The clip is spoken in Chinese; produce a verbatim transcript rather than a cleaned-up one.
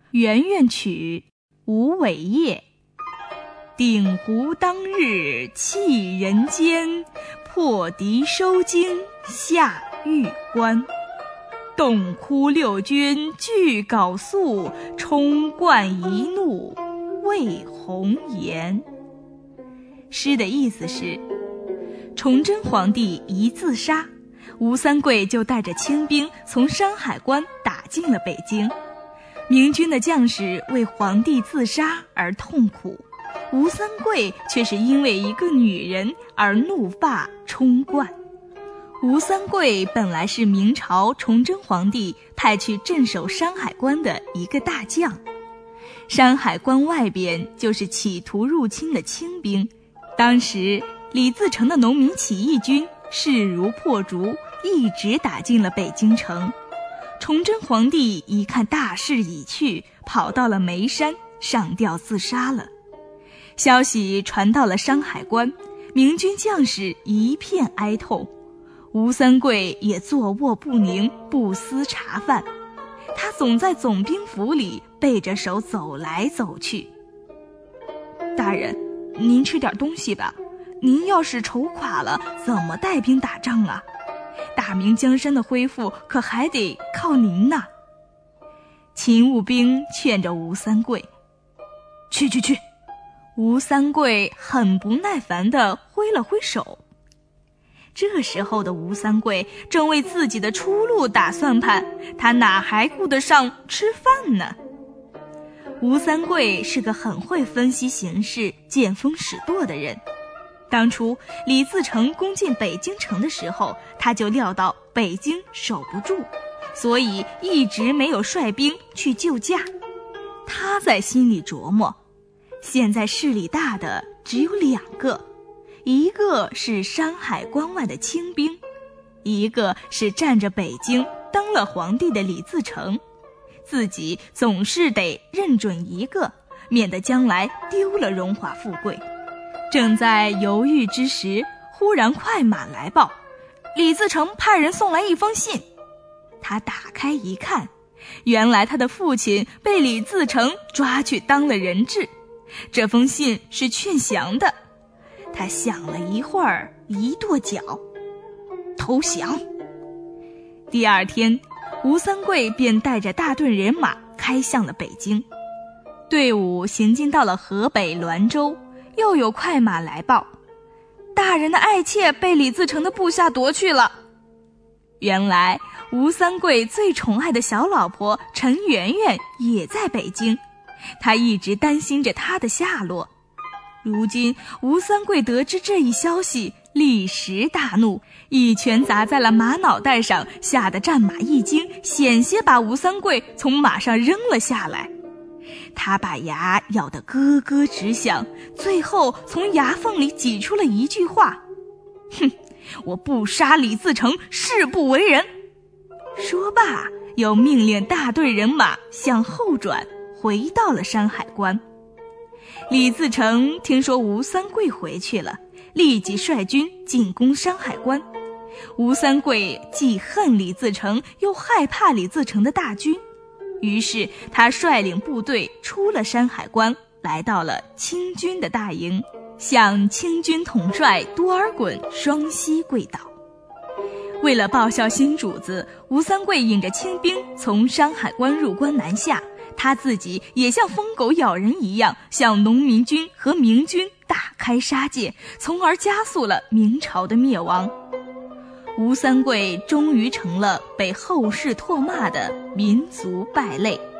圆圆曲，吴伟业。鼎湖当日弃人间，破敌收京下玉关。洞窟六军俱缟素，冲冠一怒为红颜。诗的意思是，崇祯皇帝一自杀，吴三桂就带着清兵从山海关打进了北京。明军的将士为皇帝自杀而痛苦，吴三桂却是因为一个女人而怒发冲冠。吴三桂本来是明朝崇祯皇帝派去镇守山海关的一个大将，山海关外边就是企图入侵的清兵。当时李自成的农民起义军势如破竹，一直打进了北京城。崇祯皇帝一看大势已去，跑到了眉山上吊自杀了。消息传到了山海关，明军将士一片哀痛，吴三桂也坐卧不宁，不思茶饭。他总在总兵府里背着手走来走去。大人，您吃点东西吧，您要是愁垮了，怎么带兵打仗啊？大明江山的恢复可还得靠您呢。勤务兵劝着吴三桂，去去去。吴三桂很不耐烦地挥了挥手。这时候的吴三桂正为自己的出路打算盘，他哪还顾得上吃饭呢？吴三桂是个很会分析形势、见风使舵的人。当初李自成攻进北京城的时候，他就料到北京守不住，所以一直没有率兵去救驾。他在心里琢磨，现在势力大的只有两个，一个是山海关外的清兵，一个是占着北京当了皇帝的李自成。自己总是得认准一个，免得将来丢了荣华富贵。正在犹豫之时，忽然快马来报，李自成派人送来一封信。他打开一看，原来他的父亲被李自成抓去当了人质。这封信是劝降的。他想了一会儿，一跺脚，投降。第二天，吴三桂便带着大队人马开向了北京。队伍行进到了河北滦州，又有快马来报，大人的爱妾被李自成的部下夺去了。原来吴三桂最宠爱的小老婆陈圆圆也在北京，他一直担心着她的下落。如今吴三桂得知这一消息，立时大怒，一拳砸在了马脑袋上，吓得战马一惊，险些把吴三桂从马上扔了下来。他把牙咬得咯咯直响，最后从牙缝里挤出了一句话：哼，我不杀李自成，誓不为人。说罢，又命令大队人马向后转，回到了山海关。李自成听说吴三桂回去了，立即率军进攻山海关。吴三桂既恨李自成，又害怕李自成的大军，于是他率领部队出了山海关，来到了清军的大营，向清军统帅多尔衮双膝跪倒。为了报效新主子，吴三桂引着清兵从山海关入关南下，他自己也像疯狗咬人一样，向农民军和明军大开杀戒，从而加速了明朝的灭亡。吴三桂终于成了被后世唾骂的民族败类。